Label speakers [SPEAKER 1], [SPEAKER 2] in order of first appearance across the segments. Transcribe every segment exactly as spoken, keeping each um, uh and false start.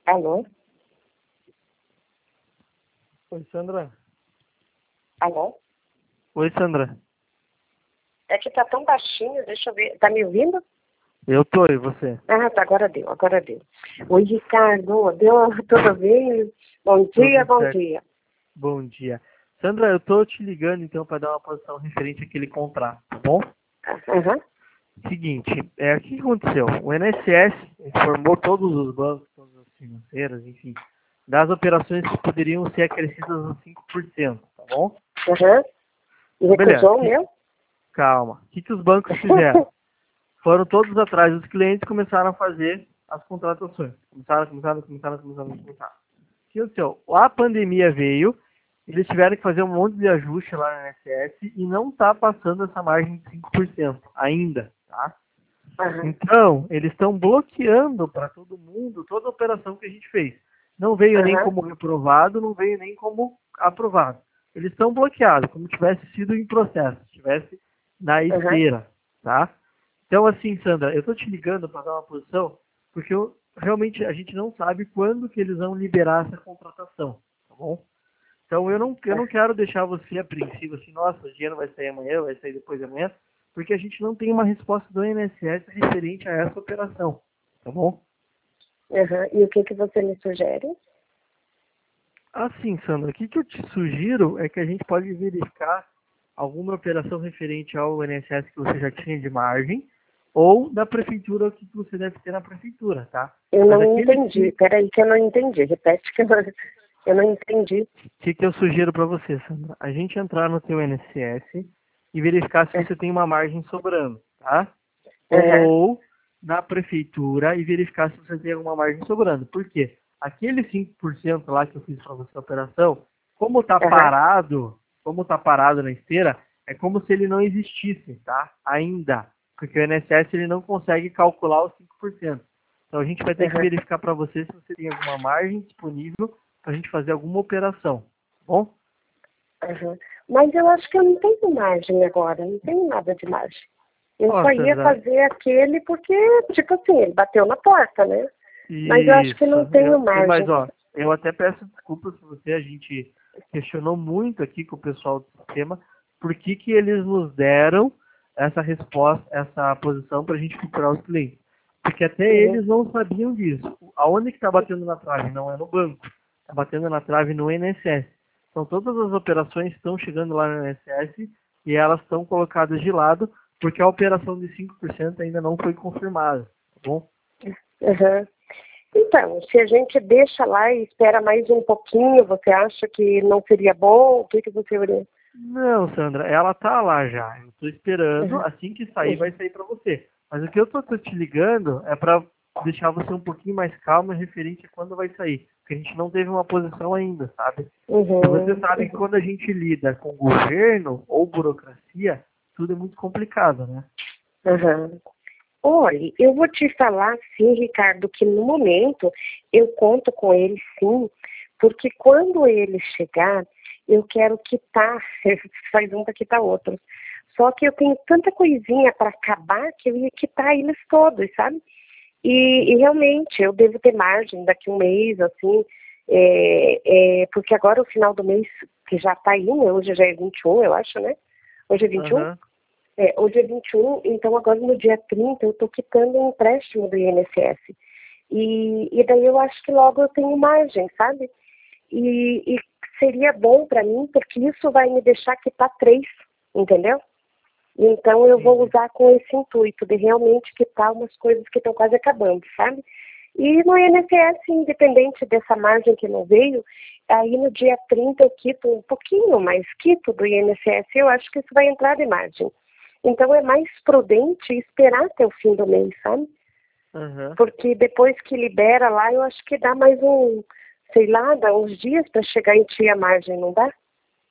[SPEAKER 1] Alô?
[SPEAKER 2] Oi, Sandra.
[SPEAKER 1] Alô?
[SPEAKER 2] Oi, Sandra.
[SPEAKER 1] É que tá tão baixinho, deixa eu ver. Tá me ouvindo?
[SPEAKER 2] Eu tô, e você?
[SPEAKER 1] Ah, tá, agora deu, agora deu. Oi, Ricardo, deu tudo bem? Bom dia,
[SPEAKER 2] Tudo
[SPEAKER 1] bom
[SPEAKER 2] certo.
[SPEAKER 1] dia.
[SPEAKER 2] Bom dia. Sandra, eu tô te ligando então para dar uma posição referente àquele contrato, tá bom?
[SPEAKER 1] Aham,
[SPEAKER 2] Seguinte, é, o que aconteceu? O I N S S informou todos os bancos, todas as financeiras, enfim, das operações que poderiam ser acrescidas a cinco por cento, tá bom?
[SPEAKER 1] aham. E
[SPEAKER 2] Então, beleza.
[SPEAKER 1] recusou o
[SPEAKER 2] Que-
[SPEAKER 1] meu?
[SPEAKER 2] calma. O que, que os bancos fizeram? Foram todos atrás dos clientes e começaram a fazer as contratações. Começaram, começaram, começaram, começaram, começaram. O que aconteceu? A pandemia veio, eles tiveram que fazer um monte de ajuste lá no I N S S e não está passando essa margem de cinco por cento ainda, tá?
[SPEAKER 1] Aham,
[SPEAKER 2] Então, eles estão bloqueando para todo mundo toda a operação que a gente fez. Não veio nem
[SPEAKER 1] aham,
[SPEAKER 2] como reprovado, não veio nem como aprovado. Eles estão bloqueados, como tivesse sido em processo, tivesse na
[SPEAKER 1] aham,
[SPEAKER 2] esteira, tá? Então, assim, Sandra, eu tô te ligando para dar uma posição, porque eu, realmente a gente não sabe quando que eles vão liberar essa contratação, tá bom? Então, eu não, eu não quero deixar você apreensivo assim, nossa, o dinheiro vai sair amanhã, vai sair depois de amanhã, porque a gente não tem uma resposta do I N S S referente a essa operação, tá bom?
[SPEAKER 1] aham. E o que que você me sugere?
[SPEAKER 2] Assim, Sandra, o que, que eu te sugiro é que a gente pode verificar alguma operação referente ao I N S S que você já tinha de margem, ou da prefeitura, o que que você deve ter na prefeitura, tá?
[SPEAKER 1] Eu
[SPEAKER 2] Mas
[SPEAKER 1] não
[SPEAKER 2] aquele
[SPEAKER 1] entendi.
[SPEAKER 2] sim,
[SPEAKER 1] Peraí que eu não entendi. Repete que eu não, eu não entendi.
[SPEAKER 2] o que, que eu sugiro para você, Sandra? A gente entrar no teu I N S S e verificar se
[SPEAKER 1] É,
[SPEAKER 2] você tem uma margem sobrando, tá?
[SPEAKER 1] aham,
[SPEAKER 2] Ou na prefeitura e verificar se você tem alguma margem sobrando. Por quê? Aquele cinco por cento lá que eu fiz para você a operação, como está
[SPEAKER 1] aham,
[SPEAKER 2] parado, como está parado na esteira, é como se ele não existisse, tá? Ainda. Porque o I N S S ele não consegue calcular os cinco por cento. Então a gente vai ter que
[SPEAKER 1] aham,
[SPEAKER 2] verificar para você se você tem alguma margem disponível para a gente fazer alguma operação. Tá bom?
[SPEAKER 1] aham. Mas eu acho que eu não tenho margem agora. Não tenho nada de margem. Eu
[SPEAKER 2] Ó,
[SPEAKER 1] só ia
[SPEAKER 2] Sandra,
[SPEAKER 1] fazer aquele porque, tipo assim, ele bateu na porta, né? Mas eu acho que
[SPEAKER 2] isso.
[SPEAKER 1] não tenho
[SPEAKER 2] Eu, eu- mas,
[SPEAKER 1] margem.
[SPEAKER 2] ó, eu até peço desculpas se você, a gente questionou muito aqui com o pessoal do sistema, por que que eles nos deram essa resposta, essa posição para a gente procurar os clientes. Porque até
[SPEAKER 1] Uhum.
[SPEAKER 2] eles não sabiam disso. Aonde que está batendo na trave? Não é no banco. Está batendo na trave no I N S S. Então todas as operações estão chegando lá no I N S S e elas estão colocadas de lado porque a operação de cinco por cento ainda não foi confirmada. Tá bom?
[SPEAKER 1] Uhum. Então, se a gente deixa lá e espera mais um pouquinho, você acha que não seria bom? O que, que você orienta?
[SPEAKER 2] Não, Sandra, ela tá lá já. Eu tô esperando,
[SPEAKER 1] Uhum.
[SPEAKER 2] assim que sair vai
[SPEAKER 1] Uhum.
[SPEAKER 2] sair para você. Mas o que eu tô, tô te ligando é para deixar você um pouquinho mais calma referente a quando vai sair. Porque a gente não teve uma posição ainda, sabe? E você
[SPEAKER 1] Uhum.
[SPEAKER 2] sabe que
[SPEAKER 1] Uhum.
[SPEAKER 2] quando a gente lida com governo ou burocracia, tudo é muito complicado, né?
[SPEAKER 1] Uhum. Olha, eu vou te falar sim, Ricardo, que no momento eu conto com ele sim, porque quando ele chegar, eu quero quitar, faz um para quitar outro. Só que eu tenho tanta coisinha para acabar que eu ia quitar eles todos, sabe? E, e realmente eu devo ter margem daqui a um mês, assim, é, é, porque agora o final do mês, que já está aí, né? Hoje já é vinte e um, eu acho, né? Hoje é vinte e um?
[SPEAKER 2] Aham.
[SPEAKER 1] É, hoje é vinte e um, então agora no dia trinta eu estou quitando um empréstimo do I N S S. E, e daí eu acho que logo eu tenho margem, sabe? E, e seria bom para mim, porque isso vai me deixar quitar três, entendeu? Então eu vou
[SPEAKER 2] Entendi.
[SPEAKER 1] usar com esse intuito de realmente quitar umas coisas que estão quase acabando, sabe? E no I N S S, independente dessa margem que não veio, aí no dia trinta eu quito um pouquinho mais, quito do I N S S, eu acho que isso vai entrar de margem. Então é mais prudente esperar até o fim do mês, sabe?
[SPEAKER 2] Aham.
[SPEAKER 1] Porque depois que libera lá, eu acho que dá mais um, sei lá, dá uns dias para chegar em ti a margem, não dá?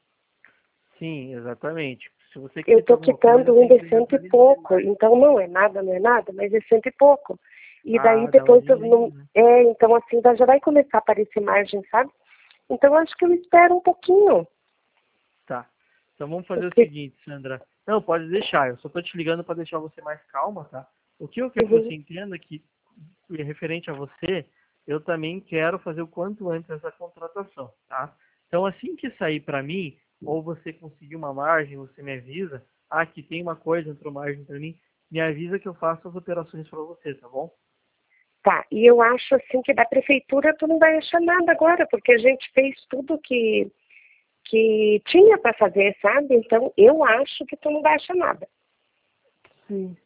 [SPEAKER 2] Sim, exatamente. Se você
[SPEAKER 1] Eu
[SPEAKER 2] quita
[SPEAKER 1] estou
[SPEAKER 2] alguma coisa,
[SPEAKER 1] quitando
[SPEAKER 2] tem
[SPEAKER 1] ainda
[SPEAKER 2] que
[SPEAKER 1] é cento e
[SPEAKER 2] adiantar ele
[SPEAKER 1] pouco,
[SPEAKER 2] mais.
[SPEAKER 1] então não é nada, não é nada, mas é cento e pouco. E daí
[SPEAKER 2] Ah, dá um
[SPEAKER 1] depois eu
[SPEAKER 2] dinheirinho,
[SPEAKER 1] não.
[SPEAKER 2] né?
[SPEAKER 1] É, então assim, já vai começar a aparecer margem, sabe? Então eu acho que eu espero um pouquinho.
[SPEAKER 2] Tá. Então vamos fazer o
[SPEAKER 1] Porque,
[SPEAKER 2] seguinte, Sandra. Não, pode deixar. Eu só tô te ligando para deixar você mais calma, tá? O que eu quero que
[SPEAKER 1] uhum,
[SPEAKER 2] você entenda é que, referente a você, eu também quero fazer o quanto antes essa contratação, tá? Então, assim que sair para mim, ou você conseguir uma margem, você me avisa, ah, que tem uma coisa, entrou margem para mim, me avisa que eu faço as operações para você, tá bom?
[SPEAKER 1] Tá, e eu acho assim que da prefeitura tu não vai achar nada agora, porque a gente fez tudo que, que tinha para fazer, sabe? Então eu acho que tu não vai achar nada.
[SPEAKER 2] Sim,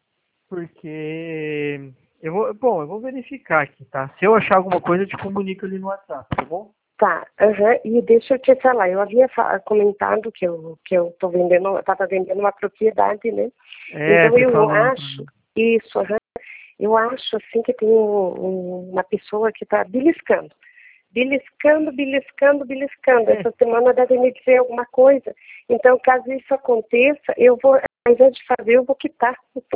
[SPEAKER 2] porque eu vou, bom, eu vou verificar aqui, tá? Se eu achar alguma coisa, eu te comunico ali no WhatsApp, tá bom?
[SPEAKER 1] Tá, aham, e deixa eu te falar, eu havia fa- comentado que eu, que eu tô vendendo, eu tava vendendo uma propriedade, né?
[SPEAKER 2] É,
[SPEAKER 1] Então
[SPEAKER 2] você
[SPEAKER 1] eu
[SPEAKER 2] falou pra
[SPEAKER 1] acho,
[SPEAKER 2] mim.
[SPEAKER 1] isso, aham, eu acho assim que tem um- um- uma pessoa que tá beliscando. Beliscando, beliscando, beliscando.
[SPEAKER 2] É,
[SPEAKER 1] Essa semana deve me dizer alguma coisa. Então, caso isso aconteça, eu vou, ao invés de fazer, eu vou quitar.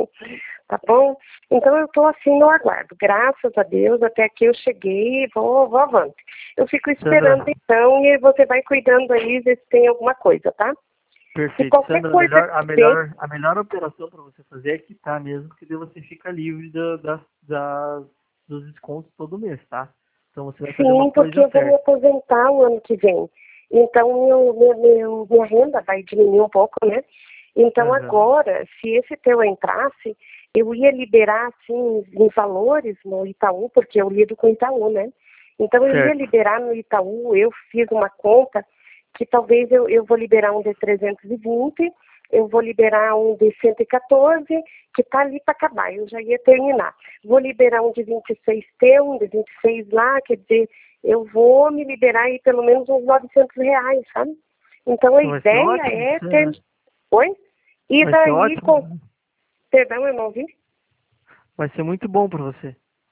[SPEAKER 1] Tá bom? Então, eu estou assim no aguardo. Graças a Deus, até aqui eu cheguei e vou, vou avante. Eu fico esperando,
[SPEAKER 2] Sandra,
[SPEAKER 1] então, e você vai cuidando aí, ver se tem alguma coisa, tá? Se
[SPEAKER 2] perfeito.
[SPEAKER 1] qualquer
[SPEAKER 2] Sandra, a
[SPEAKER 1] coisa
[SPEAKER 2] melhor, a
[SPEAKER 1] que tem,
[SPEAKER 2] melhor, a melhor operação para você fazer é quitar mesmo, porque daí você fica livre da, da, da- dos descontos todo mês, tá? Então você vai fazer uma
[SPEAKER 1] sim, porque
[SPEAKER 2] coisa
[SPEAKER 1] eu vou me
[SPEAKER 2] certa.
[SPEAKER 1] aposentar o ano que vem. Então, meu, meu, meu- minha renda vai diminuir um pouco, né? Então,
[SPEAKER 2] Aham.
[SPEAKER 1] agora, se esse teu entrasse, eu ia liberar, assim, em valores no Itaú, porque eu lido com o Itaú, né? Então, eu ia
[SPEAKER 2] Certo.
[SPEAKER 1] liberar no Itaú, eu fiz uma conta que talvez eu, eu vou liberar um de trezentos e vinte, eu vou liberar um de cento e quatorze, que está ali para acabar, eu já ia terminar. Vou liberar um de vinte e seis T, um de vinte e seis lá, quer dizer, eu vou me liberar aí pelo menos uns novecentos reais, sabe? Então, a
[SPEAKER 2] Vai ser
[SPEAKER 1] ideia
[SPEAKER 2] ótimo pra
[SPEAKER 1] é
[SPEAKER 2] você,
[SPEAKER 1] ter...
[SPEAKER 2] né?
[SPEAKER 1] Oi? E
[SPEAKER 2] Vai ser
[SPEAKER 1] daí,
[SPEAKER 2] ótimo.
[SPEAKER 1] com... Perdão, eu não ouvi?
[SPEAKER 2] Vai ser muito bom para você.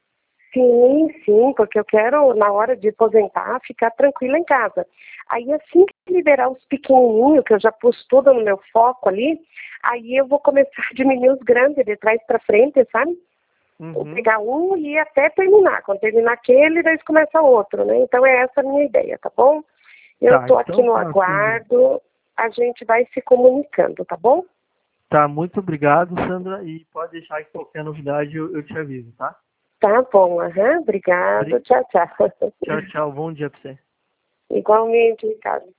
[SPEAKER 1] Sim, sim, porque eu quero, na hora de aposentar, ficar tranquila em casa. Aí, assim que liberar os pequenininhos, que eu já pus tudo no meu foco ali, aí eu vou começar a diminuir os grandes, de trás para frente, sabe? Vou
[SPEAKER 2] Uhum.
[SPEAKER 1] pegar um e ir até terminar. Quando terminar aquele, daí começa outro, né? Então, é essa a minha ideia, tá bom? Eu
[SPEAKER 2] Tá,
[SPEAKER 1] estou aqui
[SPEAKER 2] então
[SPEAKER 1] no
[SPEAKER 2] tá, Sandra.
[SPEAKER 1] aguardo, a gente vai se comunicando, tá bom?
[SPEAKER 2] Tá, muito obrigado, Sandra. E pode deixar que qualquer novidade eu, eu te aviso, tá?
[SPEAKER 1] Tá bom, aham, obrigado,
[SPEAKER 2] Bri-
[SPEAKER 1] tchau, tchau.
[SPEAKER 2] Tchau, tchau. Bom dia pra você.
[SPEAKER 1] Igualmente, Ricardo.